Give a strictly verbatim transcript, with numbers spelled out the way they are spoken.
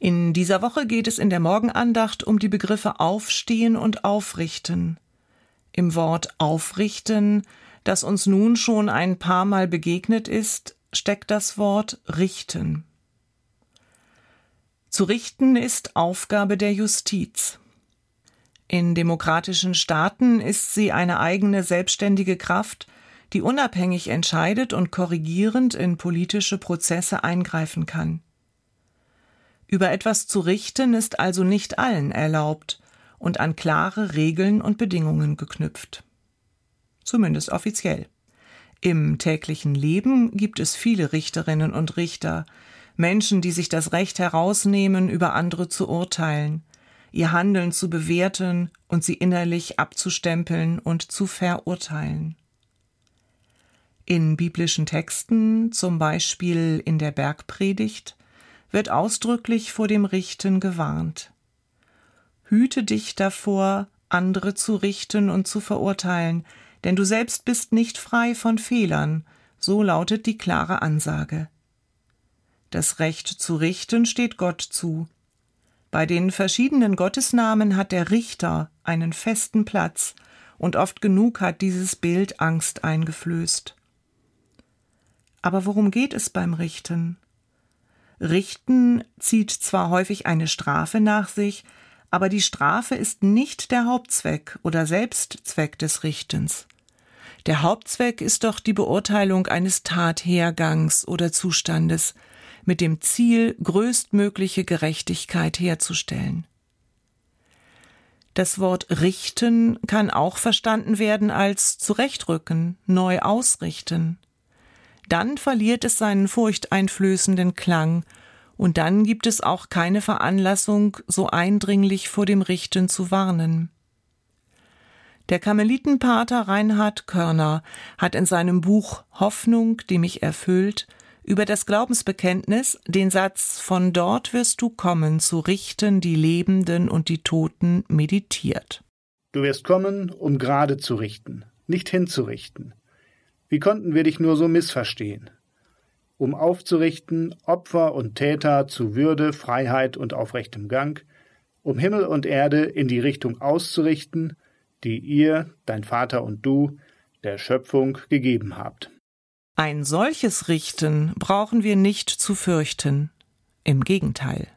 In dieser Woche geht es in der Morgenandacht um die Begriffe Aufstehen und Aufrichten. Im Wort Aufrichten, das uns nun schon ein paar Mal begegnet ist, steckt das Wort richten. Zu richten ist Aufgabe der Justiz. In demokratischen Staaten ist sie eine eigene selbstständige Kraft, die unabhängig entscheidet und korrigierend in politische Prozesse eingreifen kann. Über etwas zu richten ist also nicht allen erlaubt und an klare Regeln und Bedingungen geknüpft. Zumindest offiziell. Im täglichen Leben gibt es viele Richterinnen und Richter, Menschen, die sich das Recht herausnehmen, über andere zu urteilen, ihr Handeln zu bewerten und sie innerlich abzustempeln und zu verurteilen. In biblischen Texten, zum Beispiel in der Bergpredigt, wird ausdrücklich vor dem Richten gewarnt. Hüte dich davor, andere zu richten und zu verurteilen, denn du selbst bist nicht frei von Fehlern, so lautet die klare Ansage. Das Recht zu richten steht Gott zu. Bei den verschiedenen Gottesnamen hat der Richter einen festen Platz, und oft genug hat dieses Bild Angst eingeflößt. Aber worum geht es beim Richten? Richten zieht zwar häufig eine Strafe nach sich, aber die Strafe ist nicht der Hauptzweck oder Selbstzweck des Richtens. Der Hauptzweck ist doch die Beurteilung eines Tathergangs oder Zustandes mit dem Ziel, größtmögliche Gerechtigkeit herzustellen. Das Wort richten kann auch verstanden werden als zurechtrücken, neu ausrichten. Dann verliert es seinen furchteinflößenden Klang und dann gibt es auch keine Veranlassung, so eindringlich vor dem Richten zu warnen. Der Karmelitenpater Reinhard Körner hat in seinem Buch Hoffnung, die mich erfüllt, über das Glaubensbekenntnis den Satz »Von dort wirst du kommen, zu richten die Lebenden und die Toten« meditiert. Du wirst kommen, um gerade zu richten, nicht hinzurichten. Wie konnten wir dich nur so missverstehen? Um aufzurichten, Opfer und Täter zu Würde, Freiheit und aufrechtem Gang, um Himmel und Erde in die Richtung auszurichten, die ihr, dein Vater und du, der Schöpfung gegeben habt. Ein solches Richten brauchen wir nicht zu fürchten. Im Gegenteil.